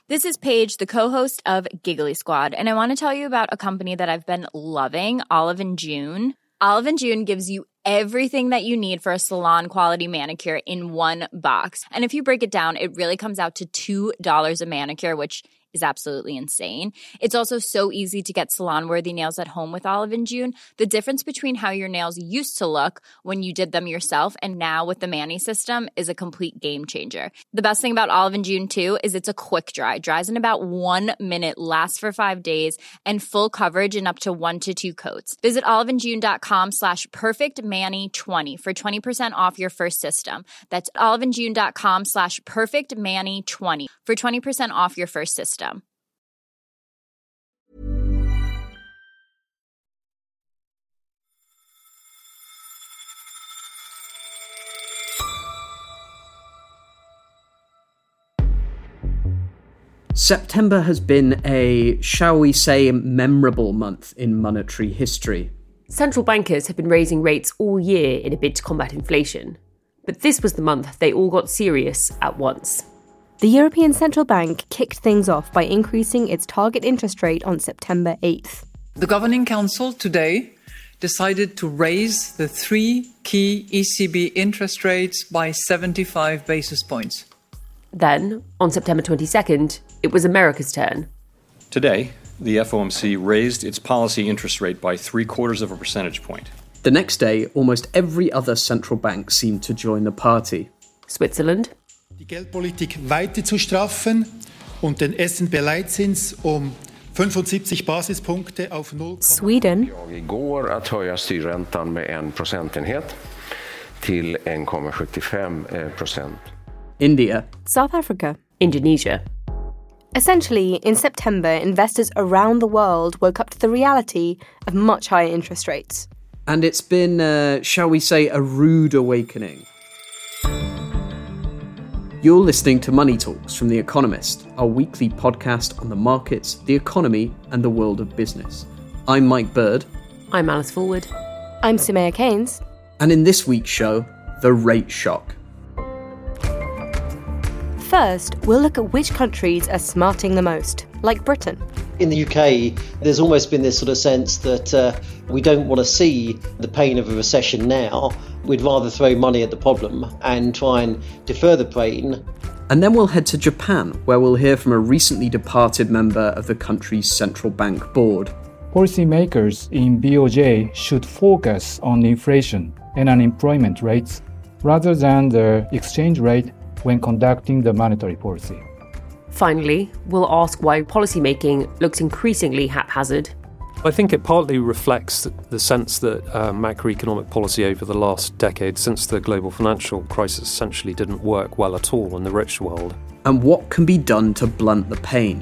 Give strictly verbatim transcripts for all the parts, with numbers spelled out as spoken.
This is Paige, the co-host of Giggly Squad, and I want to tell you about a company that I've been loving, Olive and June. Olive and June gives you everything that you need for a salon-quality manicure in one box. And if you break it down, it really comes out to two dollars a manicure, which is absolutely insane. It's also so easy to get salon-worthy nails at home with Olive and June. The difference between how your nails used to look when you did them yourself and now with the Mani system is a complete game changer. The best thing about Olive and June, too, is it's a quick dry. Dries in about one minute, lasts for five days, and full coverage in up to one to two coats. Visit oliveandjune.com slash perfectmani20 for twenty percent off your first system. That's oliveandjune.com slash perfectmani20 for twenty percent off your first system. September has been a, shall we say, memorable month in monetary history. Central bankers have been raising rates all year in a bid to combat inflation. But this was the month they all got serious at once. The European Central Bank kicked things off by increasing its target interest rate on September eighth. The Governing Council today decided to raise the three key E C B interest rates by seventy-five basis points. Then, on September twenty-second, it was America's turn. Today, the F O M C raised its policy interest rate by three quarters of a percentage point. The next day, almost every other central bank seemed to join the party. Switzerland. Die Geldpolitik weiter zu straffen und den S and P-Leitzins um fünfundsiebzig Basispunkte auf null. Sweden. Igår att höja styrräntan med en procentenhet till en komma sjuttiofem procent. India. South Africa. Indonesia. Essentially, in September, investors around the world woke up to the reality of much higher interest rates. And it's been, uh, shall we say, a rude awakening. You're listening to Money Talks from The Economist, our weekly podcast on the markets, the economy, and the world of business. I'm Mike Bird. I'm Alice Forward. I'm Sumaya Keynes. And in this week's show, the rate shock. First, we'll look at which countries are smarting the most, like Britain. In the U K, there's almost been this sort of sense that uh, we don't want to see the pain of a recession now. We'd rather throw money at the problem and try and defer the pain. And then we'll head to Japan, where we'll hear from a recently departed member of the country's central bank board. Policymakers in B O J should focus on inflation and unemployment rates rather than the exchange rate when conducting the monetary policy. Finally, we'll ask why policymaking looks increasingly haphazard. I think it partly reflects the sense that uh, macroeconomic policy over the last decade, since the global financial crisis, essentially didn't work well at all in the rich world. And what can be done to blunt the pain?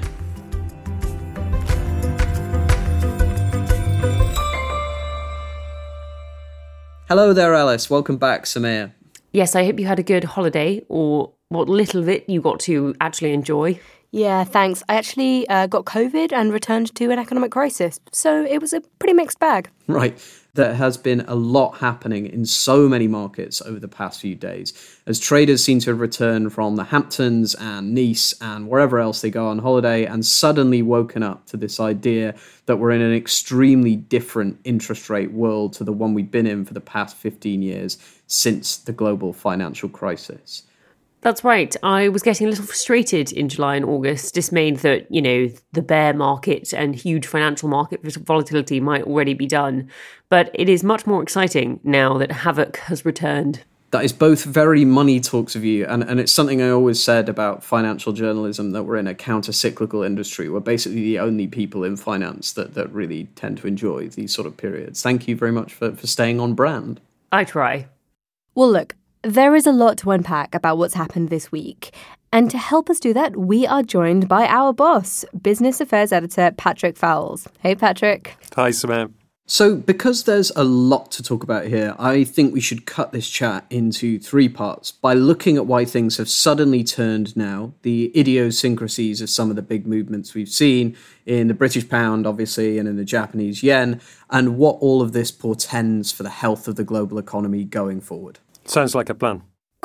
Hello there, Alice. Welcome back, Sumaya. Yes, I hope you had a good holiday, or what little of it you got to actually enjoy. Yeah, thanks. I actually uh, got COVID and returned to an economic crisis, so it was a pretty mixed bag. Right. There has been a lot happening in so many markets over the past few days, as traders seem to have returned from the Hamptons and Nice and wherever else they go on holiday and suddenly woken up to this idea that we're in an extremely different interest rate world to the one we've been in for the past fifteen years since the global financial crisis. That's right. I was getting a little frustrated in July and August, dismayed that, you know, the bear market and huge financial market volatility might already be done. But it is much more exciting now that havoc has returned. That is both very Money Talks of you, and, and it's something I always said about financial journalism, that we're in a counter-cyclical industry. We're basically the only people in finance that, that really tend to enjoy these sort of periods. Thank you very much for, for staying on brand. I try. Well, look, there is a lot to unpack about what's happened this week. And to help us do that, we are joined by our boss, Business Affairs Editor Patrick Fowles. Hey, Patrick. Hi, Samantha. So, because there's a lot to talk about here, I think we should cut this chat into three parts by looking at why things have suddenly turned now, the idiosyncrasies of some of the big movements we've seen in the British pound, obviously, and in the Japanese yen, and what all of this portends for the health of the global economy going forward. Sounds like a plan. Great.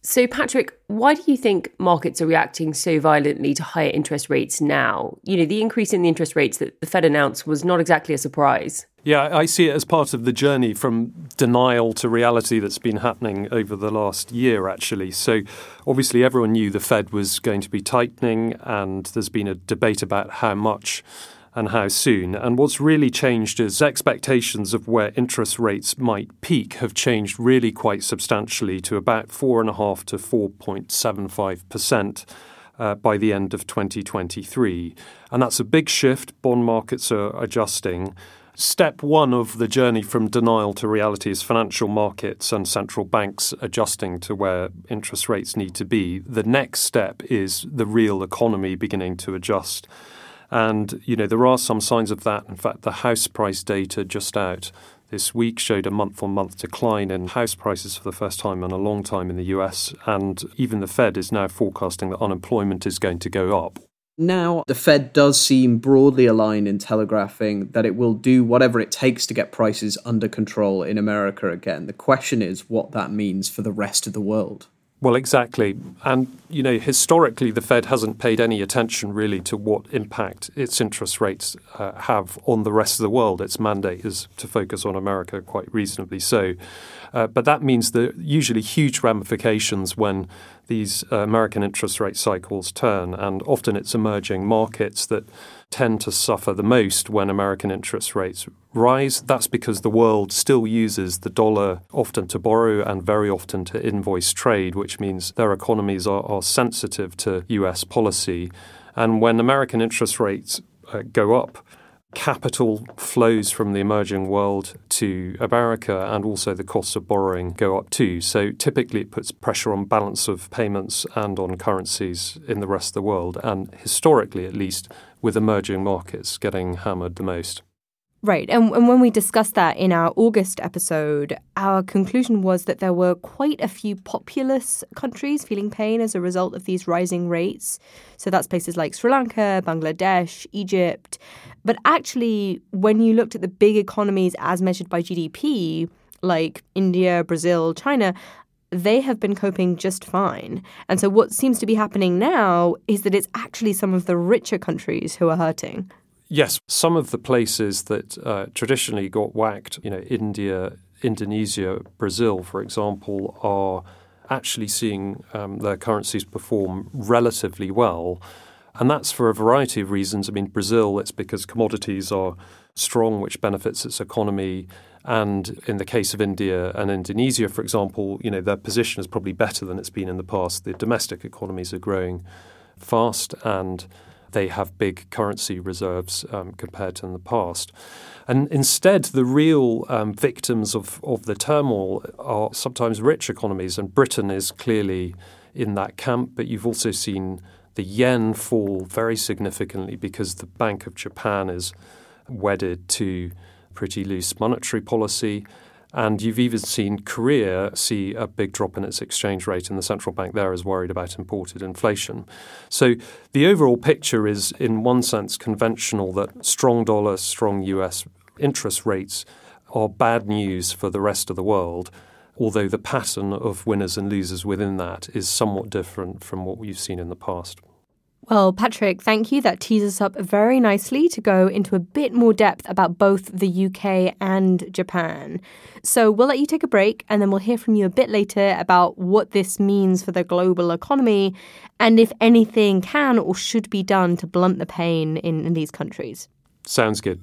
So, Patrick, why do you think markets are reacting so violently to higher interest rates now? You know, the increase in the interest rates that the Fed announced was not exactly a surprise. Yeah, I see it as part of the journey from denial to reality that's been happening over the last year, actually. So obviously everyone knew the Fed was going to be tightening, and there's been a debate about how much and how soon. And what's really changed is expectations of where interest rates might peak have changed really quite substantially to about four point five to four point seven five percent uh, by the end of twenty twenty-three. And that's a big shift. Bond markets are adjusting. Step one of the journey from denial to reality is financial markets and central banks adjusting to where interest rates need to be. The next step is the real economy beginning to adjust. And, you know, there are some signs of that. In fact, the house price data just out this week showed a month-on-month decline in house prices for the first time in a long time in the U S. And even the Fed is now forecasting that unemployment is going to go up. Now, the Fed does seem broadly aligned in telegraphing that it will do whatever it takes to get prices under control in America again. The question is what that means for the rest of the world. Well, exactly. And, you know, historically, the Fed hasn't paid any attention really to what impact its interest rates uh, have on the rest of the world. Its mandate is to focus on America, quite reasonably so. Uh, but that means there are usually huge ramifications when these uh, American interest rate cycles turn. And often it's emerging markets that tend to suffer the most when American interest rates rise. That's because the world still uses the dollar often to borrow and very often to invoice trade, which means their economies are, are sensitive to U S policy. And when American interest rates uh, go up, capital flows from the emerging world to America, and also the costs of borrowing go up too. So typically it puts pressure on balance of payments and on currencies in the rest of the world, and historically at least with emerging markets getting hammered the most. Right. And, and when we discussed that in our August episode, our conclusion was that there were quite a few populous countries feeling pain as a result of these rising rates. So that's places like Sri Lanka, Bangladesh, Egypt. But actually, when you looked at the big economies as measured by G D P, like India, Brazil, China, they have been coping just fine. And so what seems to be happening now is that it's actually some of the richer countries who are hurting. Yes, some of the places that uh, traditionally got whacked, you know, India, Indonesia, Brazil, for example, are actually seeing um, their currencies perform relatively well. And that's for a variety of reasons. I mean, Brazil, it's because commodities are strong, which benefits its economy. And in the case of India and Indonesia, for example, you know, their position is probably better than it's been in the past. The domestic economies are growing fast, and they have big currency reserves um, compared to in the past. And instead, the real um, victims of, of the turmoil are sometimes rich economies, and Britain is clearly in that camp. But you've also seen the yen fall very significantly because the Bank of Japan is wedded to pretty loose monetary policy. And you've even seen Korea see a big drop in its exchange rate, and the central bank there is worried about imported inflation. So the overall picture is, in one sense, conventional, that strong dollar, strong U S interest rates are bad news for the rest of the world, although the pattern of winners and losers within that is somewhat different from what we've seen in the past. Well, Patrick, thank you. That tees us up very nicely to go into a bit more depth about both the U K and Japan. So we'll let you take a break, and then we'll hear from you a bit later about what this means for the global economy and if anything can or should be done to blunt the pain in, in these countries. Sounds good.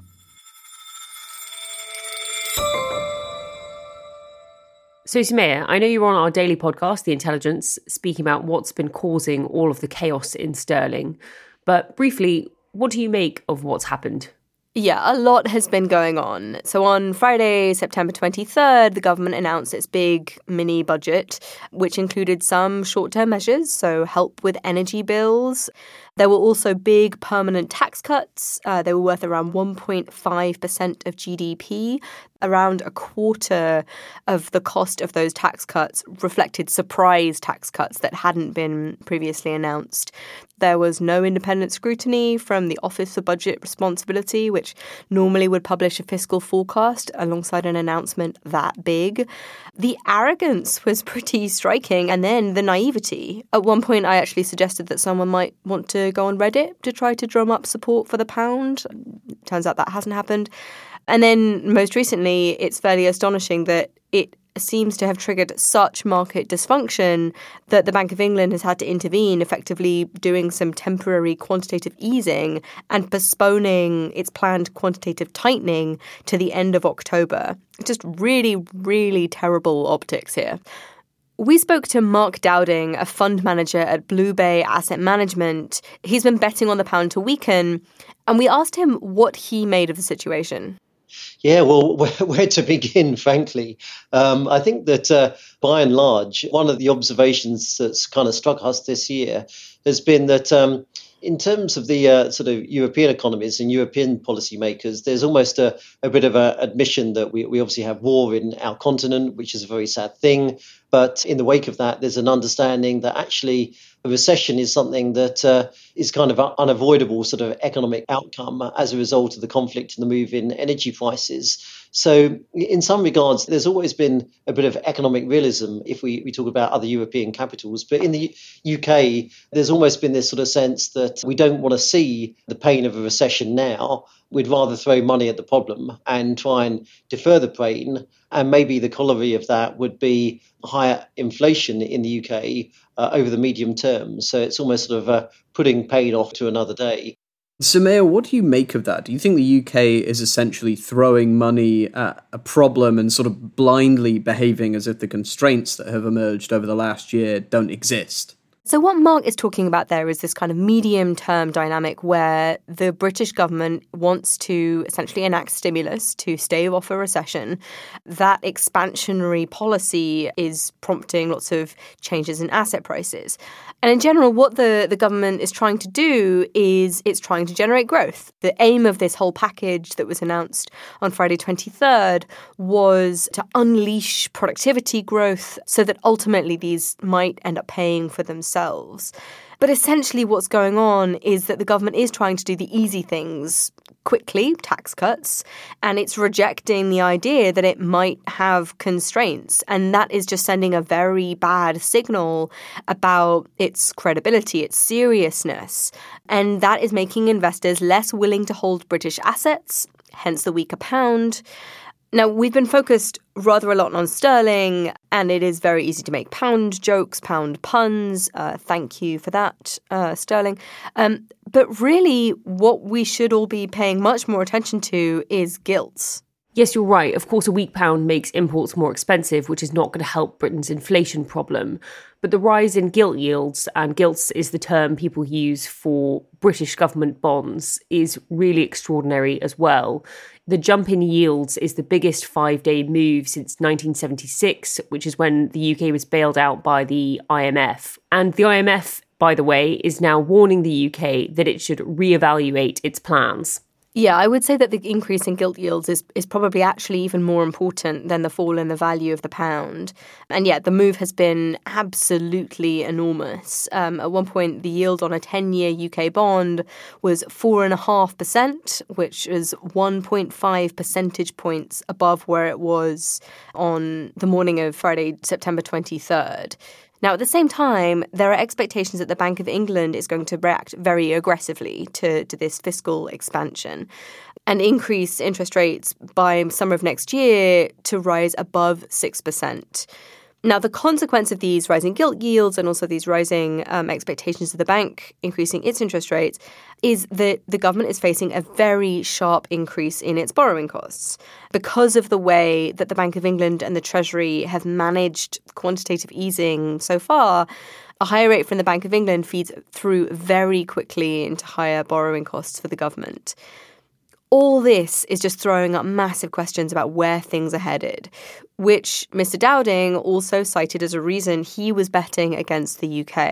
So, Soumaya, I know you're on our daily podcast, The Intelligence, speaking about what's been causing all of the chaos in sterling. But briefly, what do you make of what's happened? Yeah, a lot has been going on. So on Friday, September twenty-third, the government announced its big mini budget, which included some short-term measures, so help with energy bills, There were also big permanent tax cuts. Uh, they were worth around one point five percent of G D P. Around a quarter of the cost of those tax cuts reflected surprise tax cuts that hadn't been previously announced. There was no independent scrutiny from the Office for Budget Responsibility, which normally would publish a fiscal forecast alongside an announcement that big. The arrogance was pretty striking, and then the naivety. At one point, I actually suggested that someone might want to go on Reddit to try to drum up support for the pound. Turns out that hasn't happened. And then most recently, it's fairly astonishing that it seems to have triggered such market dysfunction that the Bank of England has had to intervene, effectively doing some temporary quantitative easing and postponing its planned quantitative tightening to the end of October. Just really, really terrible optics here. We spoke to Mark Dowding, a fund manager at Blue Bay Asset Management. He's been betting on the pound to weaken, and we asked him what he made of the situation. Yeah, well, where, where to begin, frankly? Um, I think that uh, by and large, one of the observations that's kind of struck us this year has been that um, in terms of the uh, sort of European economies and European policymakers, there's almost a, a bit of an admission that we, we obviously have war in our continent, which is a very sad thing. But in the wake of that, there's an understanding that actually a recession is something that uh, is kind of an unavoidable sort of economic outcome as a result of the conflict and the move in energy prices. So in some regards, there's always been a bit of economic realism if we, we talk about other European capitals. But in the U K, there's almost been this sort of sense that we don't want to see the pain of a recession now. We'd rather throw money at the problem and try and defer the pain. And maybe the corollary of that would be higher inflation in the U K uh, over the medium term. So it's almost sort of uh, putting pain off to another day. Soumaya, what do you make of that? Do you think the U K is essentially throwing money at a problem and sort of blindly behaving as if the constraints that have emerged over the last year don't exist? So what Mark is talking about there is this kind of medium-term dynamic where the British government wants to essentially enact stimulus to stave off a recession. That expansionary policy is prompting lots of changes in asset prices. And in general, what the, the government is trying to do is it's trying to generate growth. The aim of this whole package that was announced on Friday twenty-third was to unleash productivity growth so that ultimately these might end up paying for themselves. But essentially what's going on is that the government is trying to do the easy things quickly, tax cuts, and it's rejecting the idea that it might have constraints. And that is just sending a very bad signal about its credibility, its seriousness. And that is making investors less willing to hold British assets, hence the weaker pound. Now, we've been focused rather a lot on sterling, and it is very easy to make pound jokes, pound puns. Uh, thank you for that, uh, sterling. Um, but really, what we should all be paying much more attention to is gilts. Yes, you're right. Of course, a weak pound makes imports more expensive, which is not going to help Britain's inflation problem. But the rise in gilt yields, and gilts is the term people use for British government bonds, is really extraordinary as well. The jump in yields is the biggest five-day move since nineteen seventy-six, which is when the U K was bailed out by the I M F. And the I M F, by the way, is now warning the U K that it should reevaluate its plans. Yeah, I would say that the increase in gilt yields is, is probably actually even more important than the fall in the value of the pound. And yet the move has been absolutely enormous. Um, at one point, the yield on a ten-year U K bond was four point five percent, which is one point five percentage points above where it was on the morning of Friday, September twenty-third. Now, at the same time, there are expectations that the Bank of England is going to react very aggressively to, to this fiscal expansion and increase interest rates by summer of next year to rise above six percent. Now, the consequence of these rising gilt yields and also these rising um, expectations of the bank increasing its interest rates is that the government is facing a very sharp increase in its borrowing costs. Because of the way that the Bank of England and the Treasury have managed quantitative easing so far, a higher rate from the Bank of England feeds through very quickly into higher borrowing costs for the government. All this is just throwing up massive questions about where things are headed, which Mister Dowding also cited as a reason he was betting against the U K.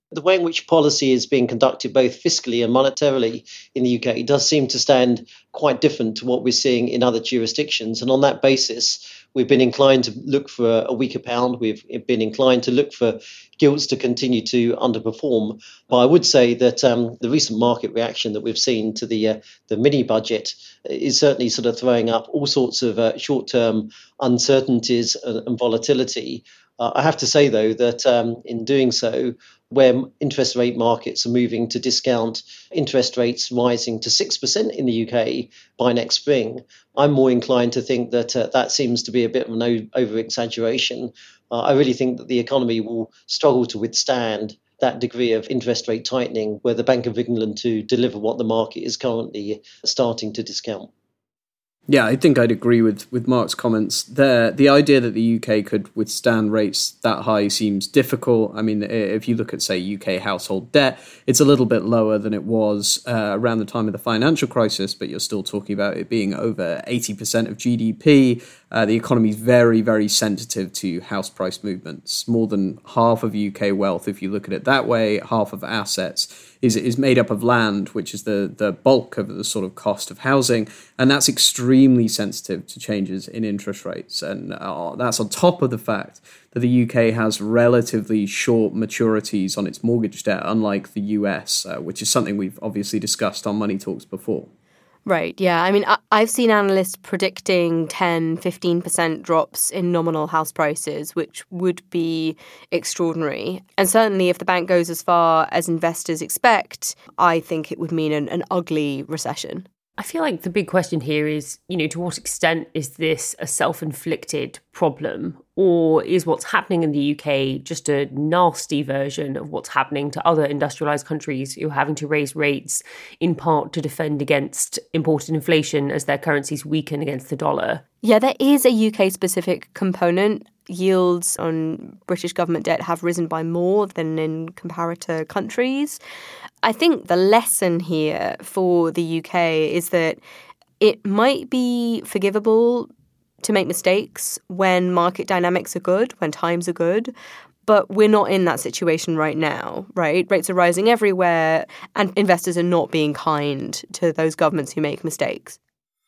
The way in which policy is being conducted, both fiscally and monetarily in the U K, does seem to stand quite different to what we're seeing in other jurisdictions. And on that basis, we've been inclined to look for a weaker pound. We've been inclined to look for gilts to continue to underperform. But I would say that um, the recent market reaction that we've seen to the uh, the mini budget is certainly sort of throwing up all sorts of uh, short-term uncertainties and, and volatility. Uh, I have to say, though, that um, in doing so, where interest rate markets are moving to discount interest rates rising to six percent in the U K by next spring, I'm more inclined to think that uh, that seems to be a bit of an over-exaggeration. Uh, I really think that the economy will struggle to withstand that degree of interest rate tightening were the Bank of England to deliver what the market is currently starting to discount. Yeah, I think I'd agree with, with Mark's comments there. The idea that the U K could withstand rates that high seems difficult. I mean, if you look at, say, U K household debt, it's a little bit lower than it was uh, around the time of the financial crisis, but you're still talking about it being over eighty percent of G D P. Uh, the economy is very, very sensitive to house price movements. More than half of U K wealth, if you look at it that way, half of assets is is made up of land, which is the, the bulk of the sort of cost of housing. And that's extremely sensitive to changes in interest rates. And uh, that's on top of the fact that the U K has relatively short maturities on its mortgage debt, unlike the U S, uh, which is something we've obviously discussed on Money Talks before. Right, yeah. I mean, I- I've seen analysts predicting ten, fifteen percent drops in nominal house prices, which would be extraordinary. And certainly if the bank goes as far as investors expect, I think it would mean an, an ugly recession. I feel like the big question here is, you know, to what extent is this a self-inflicted problem, or is what's happening in the U K just a nasty version of what's happening to other industrialised countries who are having to raise rates in part to defend against imported inflation as their currencies weaken against the dollar? Yeah, there is a U K-specific component. Yields on British government debt have risen by more than in comparator countries. I think the lesson here for the U K is that it might be forgivable to make mistakes when market dynamics are good, when times are good, but we're not in that situation right now, right? Rates are rising everywhere, and investors are not being kind to those governments who make mistakes.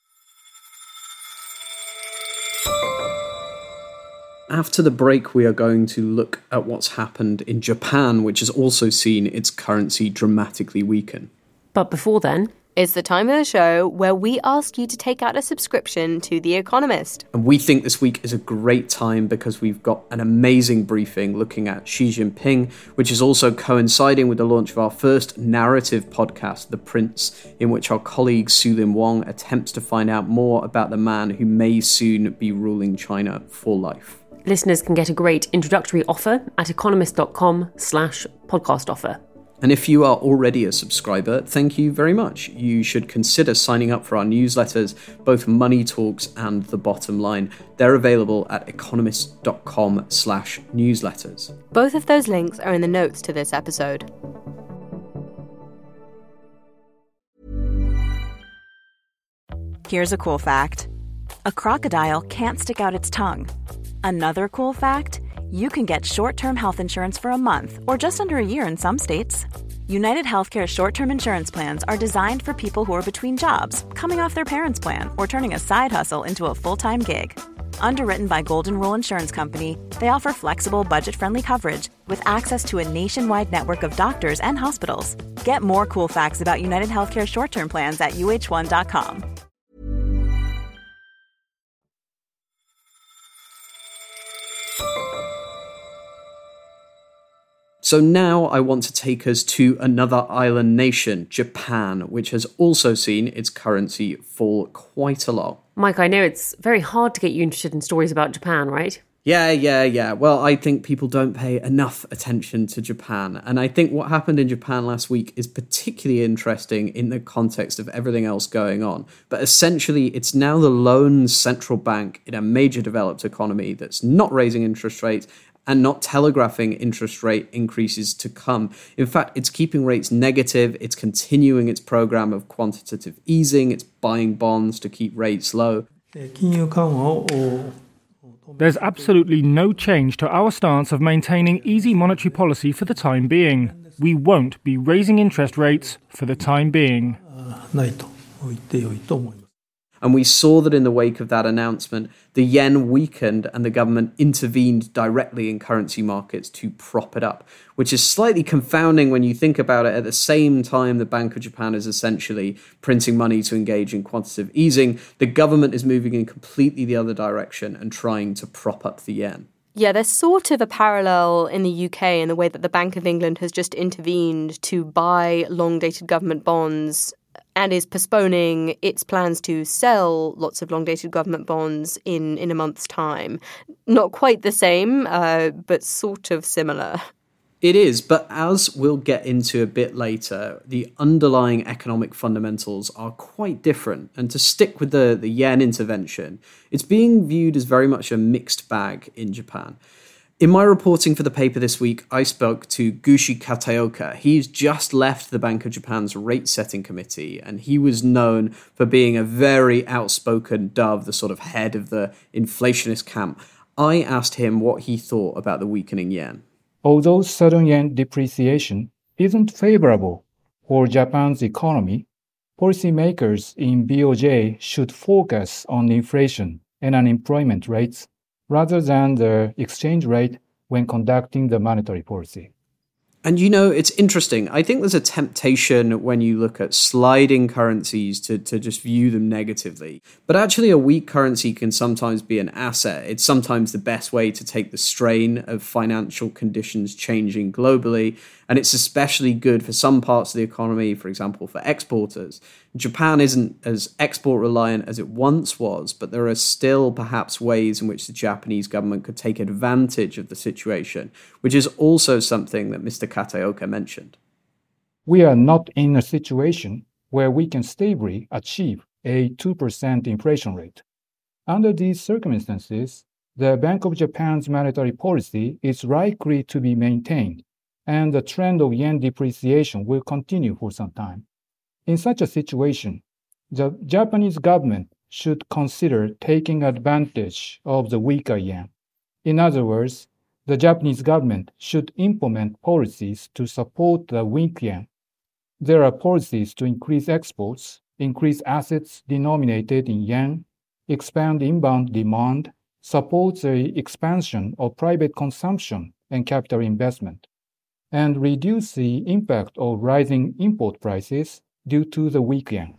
After the break, we are going to look at what's happened in Japan, which has also seen its currency dramatically weaken. But before then, it's the time of the show where we ask you to take out a subscription to The Economist. And we think this week is a great time because we've got an amazing briefing looking at Xi Jinping, which is also coinciding with the launch of our first narrative podcast, The Prince, in which our colleague Su-Lin Wong attempts to find out more about the man who may soon be ruling China for life. Listeners can get a great introductory offer at economist.com slash podcast offer. And if you are already a subscriber, thank you very much. You should consider signing up for our newsletters, both Money Talks and The Bottom Line. They're available at economist.com slash newsletters. Both of those links are in the notes to this episode. Here's a cool fact. A crocodile can't stick out its tongue. Another cool fact, you can get short-term health insurance for a month or just under a year in some states. United Healthcare short-term insurance plans are designed for people who are between jobs, coming off their parents' plan, or turning a side hustle into a full-time gig. Underwritten by Golden Rule Insurance Company, they offer flexible, budget-friendly coverage with access to a nationwide network of doctors and hospitals. Get more cool facts about United Healthcare short-term plans at U H one dot com. So now I want to take us to another island nation, Japan, which has also seen its currency fall quite a lot. Mike, I know it's very hard to get you interested in stories about Japan, right? Yeah, yeah, yeah. Well, I think people don't pay enough attention to Japan. And I think what happened in Japan last week is particularly interesting in the context of everything else going on. But essentially, it's now the lone central bank in a major developed economy that's not raising interest rates and not telegraphing interest rate increases to come. In fact, it's keeping rates negative, it's continuing its program of quantitative easing, it's buying bonds to keep rates low. There's absolutely no change to our stance of maintaining easy monetary policy for the time being. we won't be raising interest rates for the time being. And we saw that in the wake of that announcement, the yen weakened and the government intervened directly in currency markets to prop it up, which is slightly confounding when you think about it. At the same time, the Bank of Japan is essentially printing money to engage in quantitative easing. The government is moving in completely the other direction and trying to prop up the yen. Yeah, there's sort of a parallel in the U K in the way that the Bank of England has just intervened to buy long-dated government bonds and is postponing its plans to sell lots of long-dated government bonds in, in a month's time. Not quite the same, uh, but sort of similar. It is, but as we'll get into a bit later, the underlying economic fundamentals are quite different. And to stick with the, the yen intervention, it's being viewed as very much a mixed bag in Japan. In my reporting for the paper this week, I spoke to Gushi Kataoka. He's just left the Bank of Japan's rate-setting committee, and he was known for being a very outspoken dove, the sort of head of the inflationist camp. I asked him what he thought about the weakening yen. Although sudden yen depreciation isn't favorable for Japan's economy, policymakers in B O J should focus on inflation and unemployment rates rather than the exchange rate when conducting the monetary policy. And you know, it's interesting. I think there's a temptation when you look at sliding currencies to, to just view them negatively. But actually, a weak currency can sometimes be an asset. It's sometimes the best way to take the strain of financial conditions changing globally. And it's especially good for some parts of the economy, for example, for exporters. Japan isn't as export reliant as it once was, but there are still perhaps ways in which the Japanese government could take advantage of the situation, which is also something that Mister Kataoka mentioned. We are not in a situation where we can stably achieve a two percent inflation rate. Under these circumstances, the Bank of Japan's monetary policy is likely to be maintained, and the trend of yen depreciation will continue for some time. In such a situation, the Japanese government should consider taking advantage of the weaker yen. In other words, the Japanese government should implement policies to support the weak yen. There are policies to increase exports, increase assets denominated in yen, expand inbound demand, support the expansion of private consumption and capital investment, and reduce the impact of rising import prices due to the weak yen.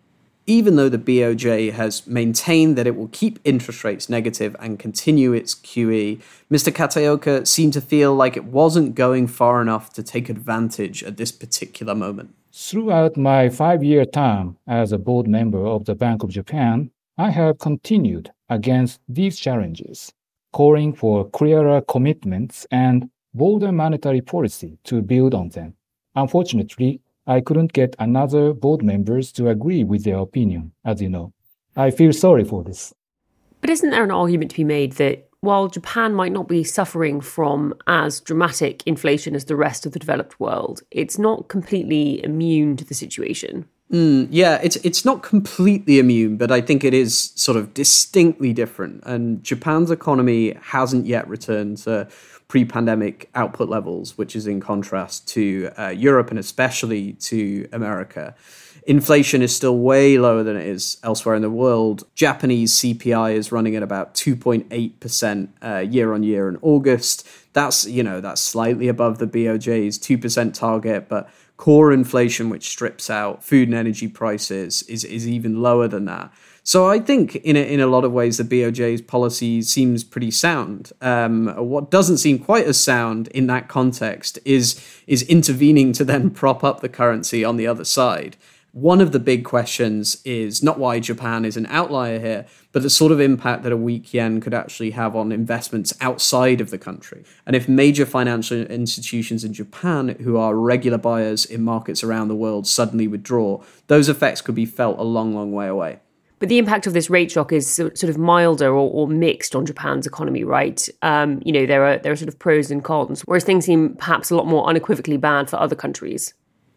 Even though the B O J has maintained that it will keep interest rates negative and continue its Q E, Mister Kataoka seemed to feel like it wasn't going far enough to take advantage at this particular moment. Throughout my five-year term as a board member of the Bank of Japan, I have continued against these challenges, calling for clearer commitments and bolder monetary policy to build on them. Unfortunately, I couldn't get another board members to agree with their opinion, as you know. I feel sorry for this. But isn't there an argument to be made that while Japan might not be suffering from as dramatic inflation as the rest of the developed world, it's not completely immune to the situation? Mm, yeah, it's it's not completely immune, but I think it is sort of distinctly different. And Japan's economy hasn't yet returned to pre-pandemic output levels, which is in contrast to uh, Europe and especially to America. Inflation is still way lower than it is elsewhere in the world. Japanese C P I is running at about two point eight percent uh, year on year in August. That's, you know, that's slightly above the B O J's two percent target, but core inflation, which strips out food and energy prices, is, is even lower than that. So I think in a, in a lot of ways, the B O J's policy seems pretty sound. Um, what doesn't seem quite as sound in that context is, is intervening to then prop up the currency on the other side. One of the big questions is not why Japan is an outlier here, but the sort of impact that a weak yen could actually have on investments outside of the country. And if major financial institutions in Japan, who are regular buyers in markets around the world, suddenly withdraw, those effects could be felt a long, long way away. But the impact of this rate shock is sort of milder or, or mixed on Japan's economy, right? Um, you know, there are there are sort of pros and cons, whereas things seem perhaps a lot more unequivocally bad for other countries.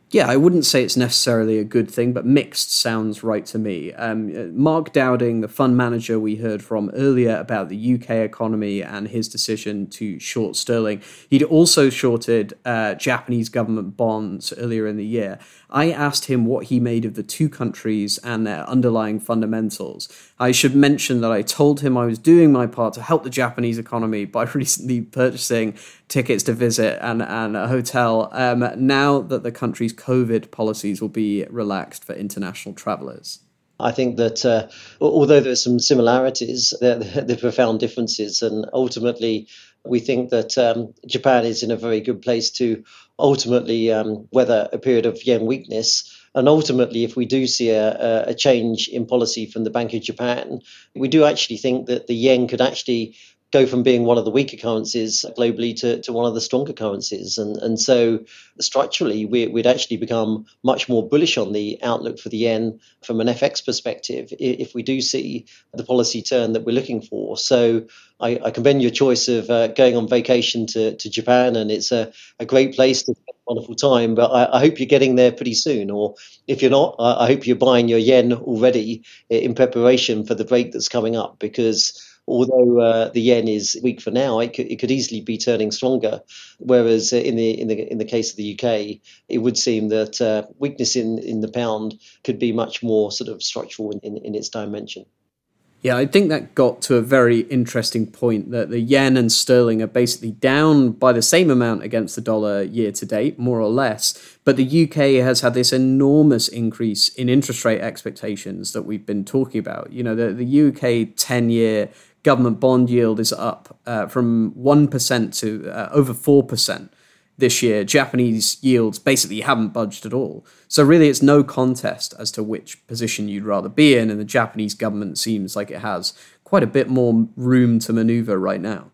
Yeah, I wouldn't say it's necessarily a good thing, but mixed sounds right to me. Um, Mark Dowding, the fund manager we heard from earlier about the U K economy and his decision to short sterling, he'd also shorted uh, Japanese government bonds earlier in the year. I asked him what he made of the two countries and their underlying fundamentals. I should mention that I told him I was doing my part to help the Japanese economy by recently purchasing tickets to visit and, and a hotel, um, now that the country's COVID policies will be relaxed for international travellers. I think that uh, although there are some similarities, there, there are profound differences. And ultimately, we think that um, Japan is in a very good place to ultimately um, weather a period of yen weakness. And ultimately, if we do see a, a change in policy from the Bank of Japan, we do actually think that the yen could actually go from being one of the weaker currencies globally to, to one of the stronger currencies. And, and so structurally, we, we'd actually become much more bullish on the outlook for the yen from an F X perspective if we do see the policy turn that we're looking for. So I, I commend your choice of uh, going on vacation to, to Japan, and it's a, a great place to spend a wonderful time. But I, I hope you're getting there pretty soon. Or if you're not, I, I hope you're buying your yen already in preparation for the break that's coming up, because although uh, the yen is weak for now, it could, it could easily be turning stronger. Whereas uh, in the in the in the case of the U K, it would seem that uh, weakness in, in the pound could be much more sort of structural in, in, in its dimension. Yeah, I think that got to a very interesting point, that the yen and sterling are basically down by the same amount against the dollar year to date, more or less. But the U K has had this enormous increase in interest rate expectations that we've been talking about. You know, the, the U K ten-year government bond yield is up uh, from one percent to uh, over four percent this year. Japanese yields basically haven't budged at all. So really it's no contest as to which position you'd rather be in, and the Japanese government seems like it has quite a bit more room to maneuver right now.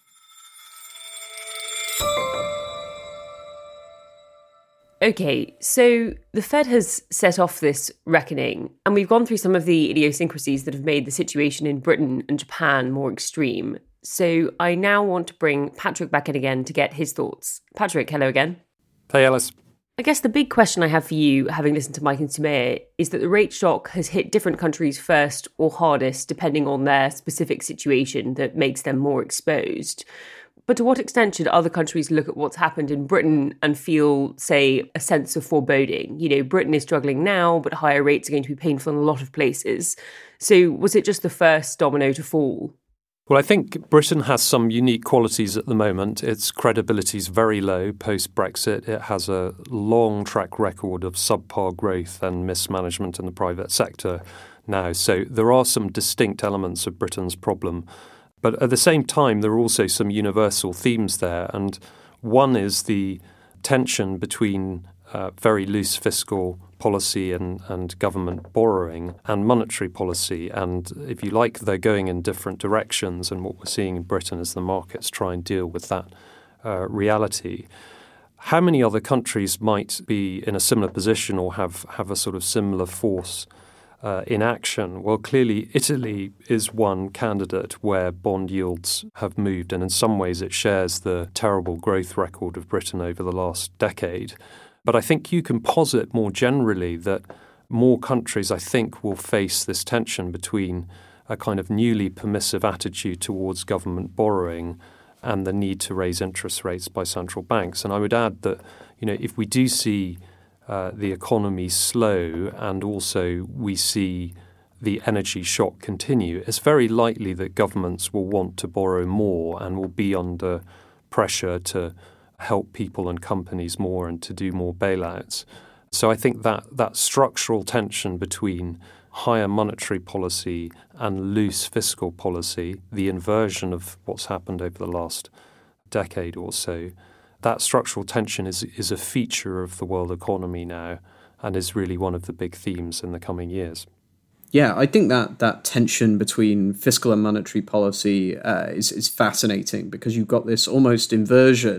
Okay, so the Fed has set off this reckoning, and we've gone through some of the idiosyncrasies that have made the situation in Britain and Japan more extreme. So I now want to bring Patrick back in again to get his thoughts. Patrick, hello again. Hey, Alice. I guess the big question I have for you, having listened to Mike and Sumaya, is that the rate shock has hit different countries first or hardest, depending on their specific situation that makes them more exposed. But to what extent should other countries look at what's happened in Britain and feel, say, a sense of foreboding? You know, Britain is struggling now, but higher rates are going to be painful in a lot of places. So was it just the first domino to fall? Well, I think Britain has some unique qualities at the moment. Its credibility is very low post-Brexit. It has a long track record of subpar growth and mismanagement in the private sector now. So there are some distinct elements of Britain's problem. But at the same time, there are also some universal themes there. And one is the tension between uh, very loose fiscal policy and, and government borrowing and monetary policy. And if you like, they're going in different directions. And what we're seeing in Britain is the markets try and deal with that uh, reality. How many other countries might be in a similar position or have, have a sort of similar force Uh, in action? Well, clearly Italy is one candidate where bond yields have moved, and in some ways it shares the terrible growth record of Britain over the last decade. But I think you can posit more generally that more countries, I think, will face this tension between a kind of newly permissive attitude towards government borrowing and the need to raise interest rates by central banks. And I would add that, you know, if we do see Uh, the economy slow and also we see the energy shock continue, it's very likely that governments will want to borrow more and will be under pressure to help people and companies more and to do more bailouts. So I think that that structural tension between higher monetary policy and loose fiscal policy, the inversion of what's happened over the last decade or so, that structural tension is is a feature of the world economy now and is really one of the big themes in the coming years. Yeah, I think that that tension between fiscal and monetary policy uh, is, is fascinating, because you've got this almost inversion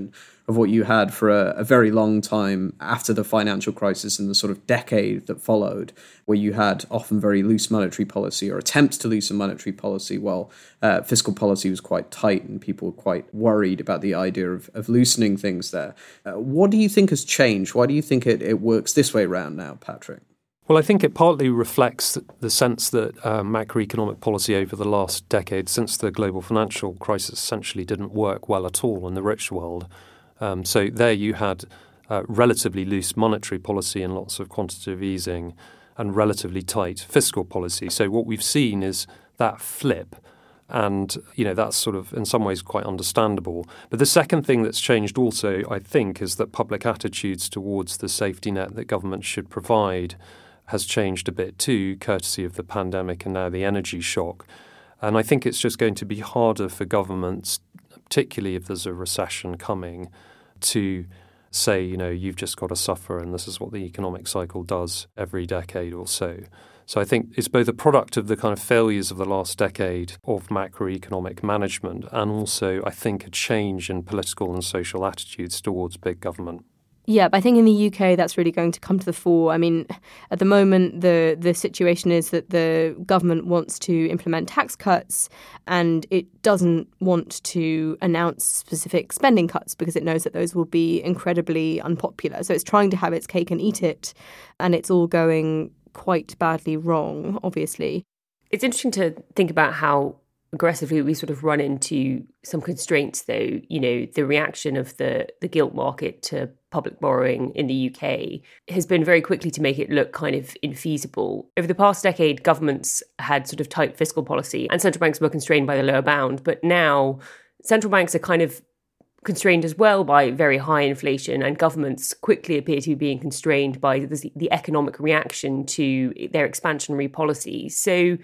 of what you had for a, a very long time after the financial crisis and the sort of decade that followed, where you had often very loose monetary policy or attempts to loosen monetary policy while uh, fiscal policy was quite tight and people were quite worried about the idea of, of loosening things there. Uh, what do you think has changed? Why do you think it, it works this way around now, Patrick? Well, I think it partly reflects the sense that uh, macroeconomic policy over the last decade, since the global financial crisis, essentially didn't work well at all in the rich world. Um, so there you had uh, relatively loose monetary policy and lots of quantitative easing and relatively tight fiscal policy. So what we've seen is that flip. And, you know, that's sort of in some ways quite understandable. But the second thing that's changed also, I think, is that public attitudes towards the safety net that governments should provide has changed a bit too, courtesy of the pandemic and now the energy shock. And I think it's just going to be harder for governments, particularly if there's a recession coming, to say, you know, you've just got to suffer and this is what the economic cycle does every decade or so. So I think it's both a product of the kind of failures of the last decade of macroeconomic management and also, I think, a change in political and social attitudes towards big government. Yeah, but I think in the U K that's really going to come to the fore. I mean, at the moment, the, the situation is that the government wants to implement tax cuts and it doesn't want to announce specific spending cuts because it knows that those will be incredibly unpopular. So it's trying to have its cake and eat it, and it's all going quite badly wrong, obviously. It's interesting to think about how aggressively we sort of run into some constraints, though. You know, the reaction of the, the gilt market to public borrowing in the U K has been very quickly to make it look kind of infeasible. Over the past decade, governments had sort of tight fiscal policy and central banks were constrained by the lower bound. But now central banks are kind of constrained as well by very high inflation, and governments quickly appear to be being constrained by the, the economic reaction to their expansionary policies. So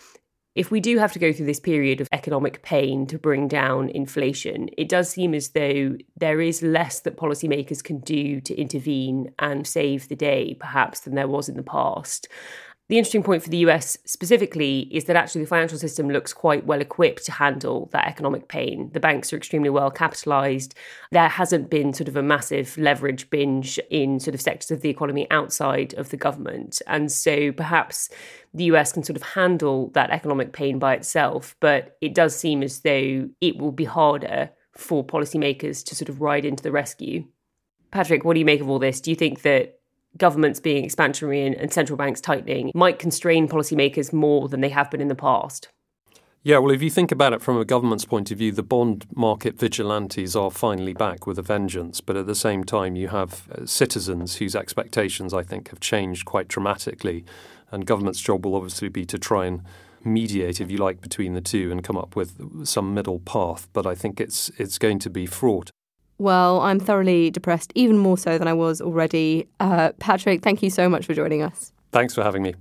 if we do have to go through this period of economic pain to bring down inflation, it does seem as though there is less that policymakers can do to intervene and save the day, perhaps, than there was in the past. The interesting point for the U S specifically is that actually the financial system looks quite well equipped to handle that economic pain. The banks are extremely well capitalised. There hasn't been sort of a massive leverage binge in sort of sectors of the economy outside of the government. And so perhaps the U S can sort of handle that economic pain by itself, but it does seem as though it will be harder for policymakers to sort of ride into the rescue. Patrick, what do you make of all this? Do you think that governments being expansionary and, and central banks tightening might constrain policymakers more than they have been in the past? Yeah, well, if you think about it from a government's point of view, the bond market vigilantes are finally back with a vengeance. But at the same time, you have uh, citizens whose expectations, I think, have changed quite dramatically. And government's job will obviously be to try and mediate, if you like, between the two and come up with some middle path. But I think it's it's going to be fraught. Well, I'm thoroughly depressed, even more so than I was already. Uh, Patrick, thank you so much for joining us. Thanks for having me.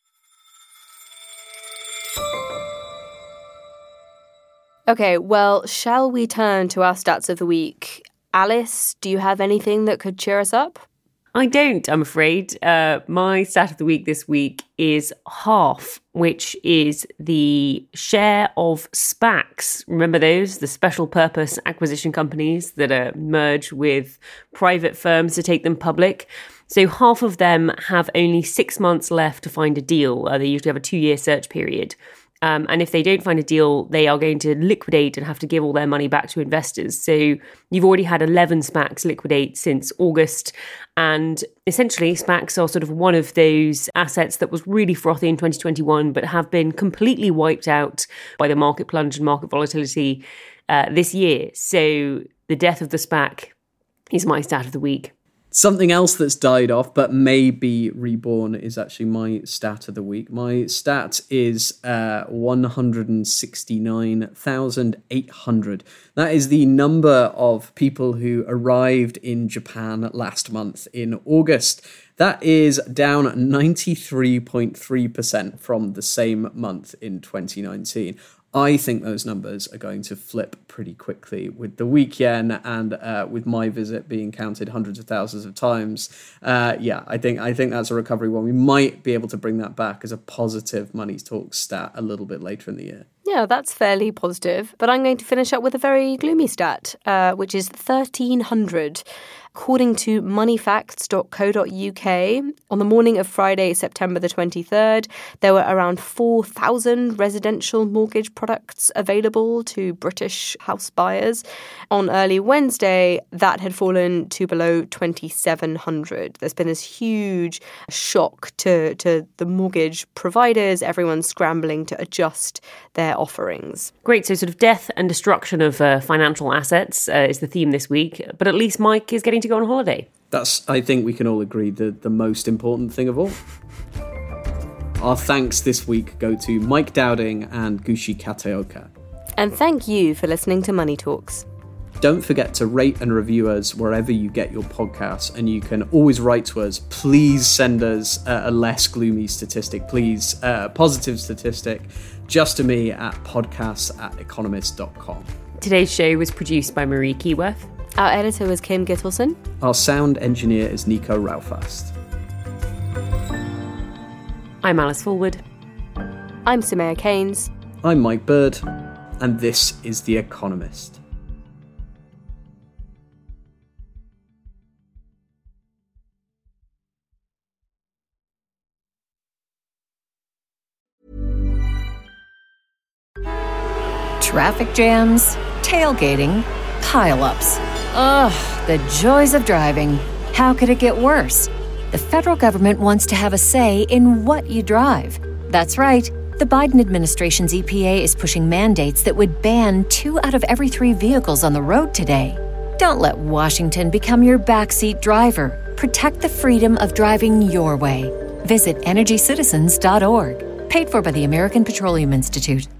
Okay, well, shall we turn to our stats of the week? Alice, do you have anything that could cheer us up? I don't, I'm afraid. Uh, my stat of the week this week is half, which is the share of SPACs. Remember those? The special purpose acquisition companies that are merged with private firms to take them public. So half of them have only six months left to find a deal. Uh, they usually have a two-year search period. Um, and if they don't find a deal, they are going to liquidate and have to give all their money back to investors. So you've already had eleven SPACs liquidate since August. And essentially, SPACs are sort of one of those assets that was really frothy in twenty twenty-one, but have been completely wiped out by the market plunge and market volatility uh, this year. So the death of the SPAC is my stat of the week. Something else that's died off but may be reborn is actually my stat of the week. My stat is uh, one hundred sixty-nine thousand eight hundred. That is the number of people who arrived in Japan last month in August. That is down ninety-three point three percent from the same month in twenty nineteen. I think those numbers are going to flip pretty quickly with the weak yen and uh, with my visit being counted hundreds of thousands of times. Uh, yeah, I think I think that's a recovery one. We might be able to bring that back as a positive Money Talks stat a little bit later in the year. Yeah, Yeah, that's fairly positive. But I'm going to finish up with a very gloomy stat, uh, which is thirteen hundred. According to money facts dot co dot uk, on the morning of Friday, September the twenty-third, there were around four thousand residential mortgage products available to British house buyers. On early Wednesday, that had fallen to below twenty-seven hundred. There's been this huge shock to, to the mortgage providers, everyone's scrambling to adjust their offerings. Great, so sort of death and destruction of uh, financial assets uh, is the theme this week, but at least Mike is getting to go on holiday. That's, I think we can all agree, the, the most important thing of all. Our thanks this week go to Mike Dowding and Gushi Kateoka. And thank you for listening to Money Talks. Don't forget to rate and review us wherever you get your podcasts, and you can always write to us. Please send us a less gloomy statistic, please, a positive statistic, just to me at podcasts at economist dot com. Today's show was produced by Marie Keyworth. Our editor was Kim Gittleson. Our sound engineer is Nico Raufast. I'm Alice Fulwood. I'm Soumaya Keynes. I'm Mike Bird, and this is The Economist. Traffic jams, tailgating, pile-ups. Ugh, the joys of driving. How could it get worse? The federal government wants to have a say in what you drive. That's right. The Biden administration's E P A is pushing mandates that would ban two out of every three vehicles on the road today. Don't let Washington become your backseat driver. Protect the freedom of driving your way. Visit energy citizens dot org. Paid for by the American Petroleum Institute.